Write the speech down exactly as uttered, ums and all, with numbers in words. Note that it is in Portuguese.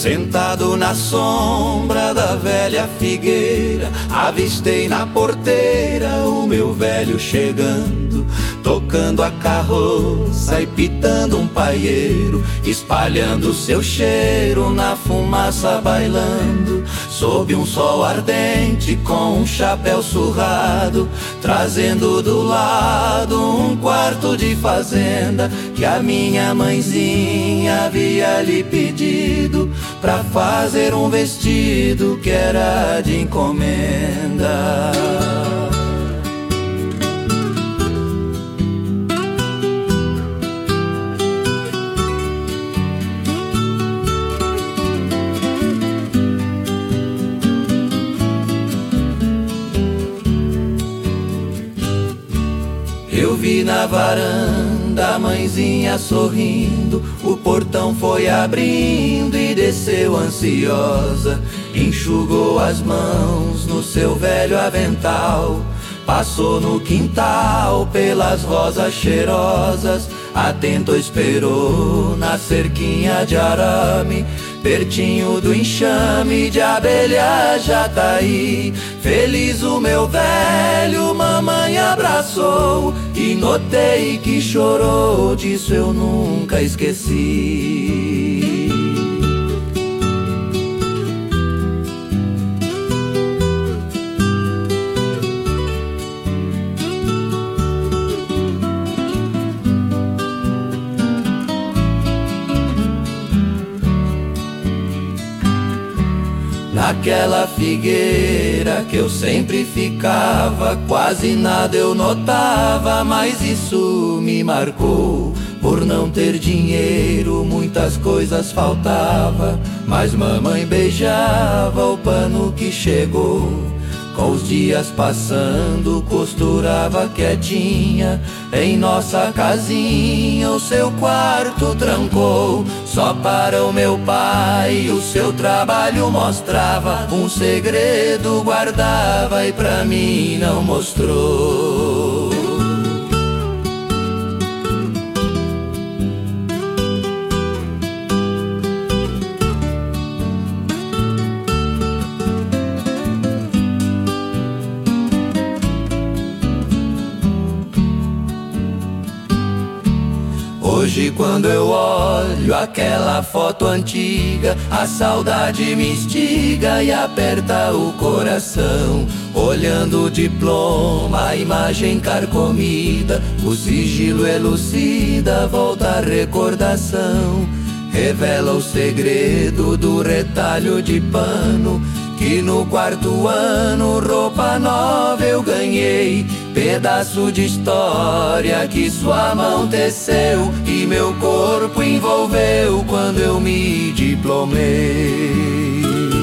Sentado na sombra da velha figueira, avistei na porteira o meu velho chegando, tocando a carroça e pitando um paieiro, espalhando seu cheiro na fumaça, bailando sob um sol ardente com um chapéu surrado, trazendo do lado um quarto de fazenda que a minha mãezinha havia lhe pedido pra fazer um vestido que era de encomenda. Eu vi na varanda a mãezinha sorrindo, o portão foi abrindo e desceu ansiosa, enxugou as mãos no seu velho avental, passou no quintal pelas rosas cheirosas, atento esperou na cerquinha de arame, pertinho do enxame de abelha jataí. Feliz o meu velho, mamãe abraçou e notei que chorou, disso eu nunca esqueci. Naquela figueira que eu sempre ficava, quase nada eu notava, mas isso me marcou. Por não ter dinheiro, muitas coisas faltava, mas mamãe beijava o pano que chegou. Com os dias passando, costurava quietinha em nossa casinha, o seu quarto trancou. Só para o meu pai o seu trabalho mostrava, um segredo guardava e pra mim não mostrou. Hoje quando eu olho aquela foto antiga, a saudade me instiga e aperta o coração. Olhando o diploma, a imagem carcomida, o sigilo elucida, volta a recordação. Revela o segredo do retalho de pano, que no quarto ano roupa nova eu ganhei. Pedaço de história que sua mão teceu e meu corpo envolveu quando eu me diplomei.